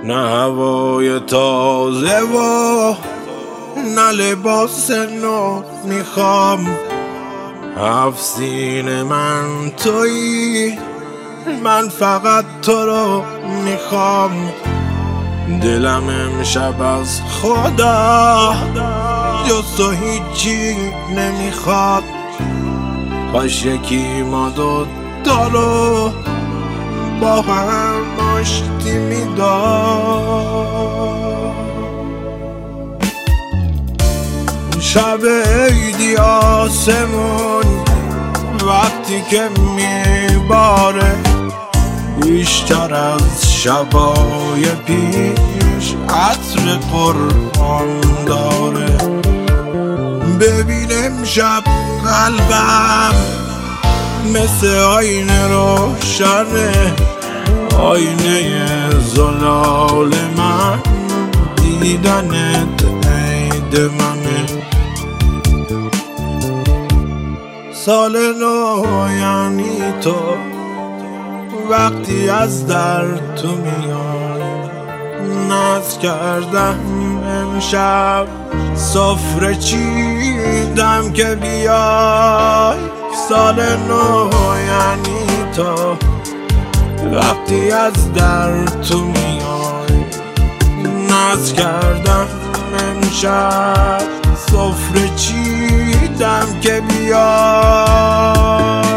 نه هوای تازه و نه لباس نو میخوام. هفت سینه من تویی، من فقط تو رو میخوام. دلم امشب از خدا جز تو هیچی نمیخواد. کاش یکی ما دوتا رو با هم آشتی میداد. شب عیدی آسمون وقتی که میباره، بیشتر از شبای پیش عطر قرآن داره. ببین امشب قلبم مثل آینه روشنه، آینه زلال من، دیدنت عید منه. سال نو یعنی تو، وقتی از در تو میای. ناز کردم امشب سفره چیدم که بیای. سال نو یعنی تو، وقتی از در تو میای. ناز کردم امشب سفره چیدم که بیای.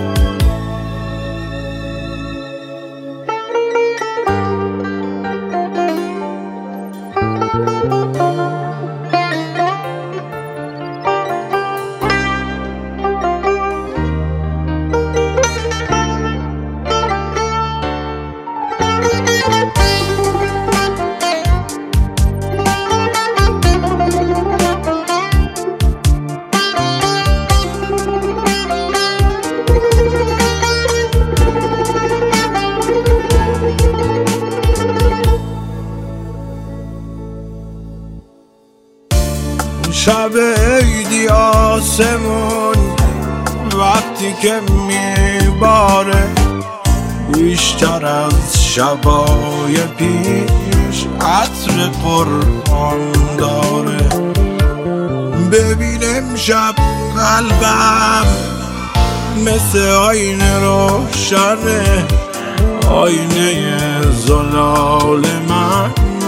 شب عیدی آسمون وقتی که میباره، بیشتر از شبای پیش عطر قرآن داره. ببین امشب قلبم مثل آینه روشنه، آینه زلال من،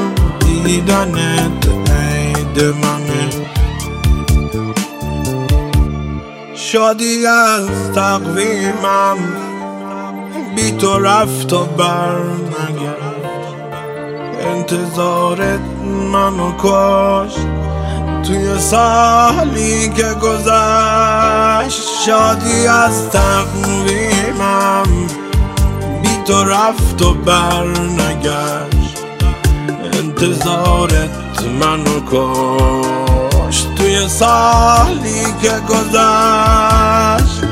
دیدنت عید منه. شادی از تقویمم بی تو رفت و بر نگشت. انتظارت منو کشت توی سالی که گذشت. شادی از تقویمم بی تو رفت و بر نگشت. انتظارت منو کشت توی سالی که گذشت.